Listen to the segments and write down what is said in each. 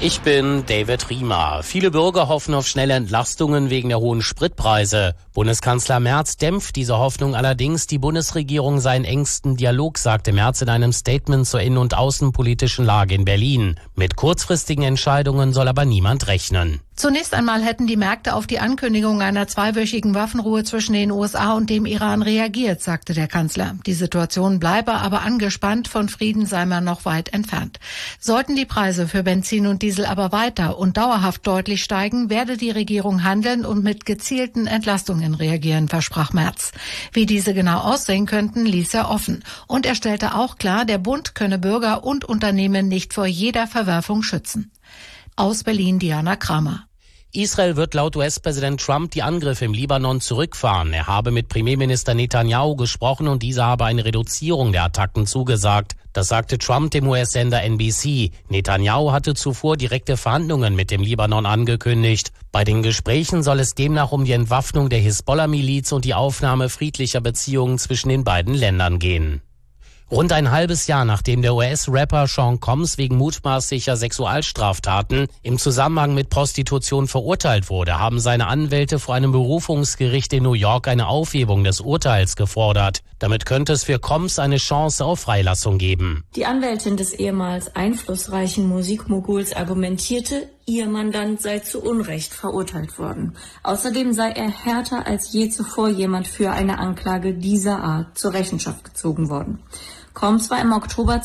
Ich bin David Riemer. Viele Bürger hoffen auf schnelle Entlastungen wegen der hohen Spritpreise. Bundeskanzler Merz dämpft diese Hoffnung allerdings. Die Bundesregierung sei in engstem Dialog, sagte Merz in einem Statement zur innen- und außenpolitischen Lage in Berlin. Mit kurzfristigen Entscheidungen soll aber niemand rechnen. Zunächst einmal hätten die Märkte auf die Ankündigung einer zweiwöchigen Waffenruhe zwischen den USA und dem Iran reagiert, sagte der Kanzler. Die Situation bleibe aber angespannt, von Frieden sei man noch weit entfernt. Sollten die Preise für Benzin und Diesel aber weiter und dauerhaft deutlich steigen, werde die Regierung handeln und mit gezielten Entlastungen reagieren, versprach Merz. Wie diese genau aussehen könnten, ließ er offen. Und er stellte auch klar, der Bund könne Bürger und Unternehmen nicht vor jeder Verwerfung schützen. Aus Berlin, Diana Kramer. Israel wird laut US-Präsident Trump die Angriffe im Libanon zurückfahren. Er habe mit Premierminister Netanyahu gesprochen und dieser habe eine Reduzierung der Attacken zugesagt. Das sagte Trump dem US-Sender NBC. Netanyahu hatte zuvor direkte Verhandlungen mit dem Libanon angekündigt. Bei den Gesprächen soll es demnach um die Entwaffnung der Hisbollah-Miliz und die Aufnahme friedlicher Beziehungen zwischen den beiden Ländern gehen. Rund ein halbes Jahr nachdem der US-Rapper Sean Combs wegen mutmaßlicher Sexualstraftaten im Zusammenhang mit Prostitution verurteilt wurde, haben seine Anwälte vor einem Berufungsgericht in New York eine Aufhebung des Urteils gefordert. Damit könnte es für Combs eine Chance auf Freilassung geben. Die Anwältin des ehemals einflussreichen Musikmoguls argumentierte, ihr Mandant sei zu Unrecht verurteilt worden. Außerdem sei er härter als je zuvor jemand für eine Anklage dieser Art zur Rechenschaft gezogen worden. Combs war im Oktober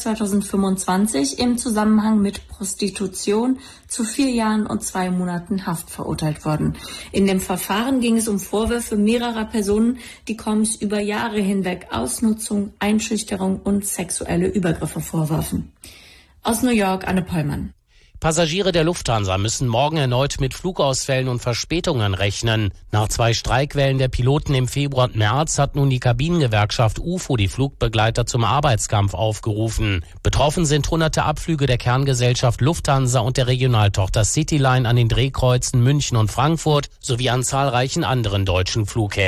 2025 im Zusammenhang mit Prostitution zu 4 Jahren und 2 Monaten Haft verurteilt worden. In dem Verfahren ging es um Vorwürfe mehrerer Personen, die Combs über Jahre hinweg Ausnutzung, Einschüchterung und sexuelle Übergriffe vorwarfen. Aus New York, Anne Pollmann. Passagiere der Lufthansa müssen morgen erneut mit Flugausfällen und Verspätungen rechnen. Nach 2 Streikwellen der Piloten im Februar und März hat nun die Kabinengewerkschaft UFO die Flugbegleiter zum Arbeitskampf aufgerufen. Betroffen sind hunderte Abflüge der Kerngesellschaft Lufthansa und der Regionaltochter Cityline an den Drehkreuzen München und Frankfurt sowie an zahlreichen anderen deutschen Flughäfen.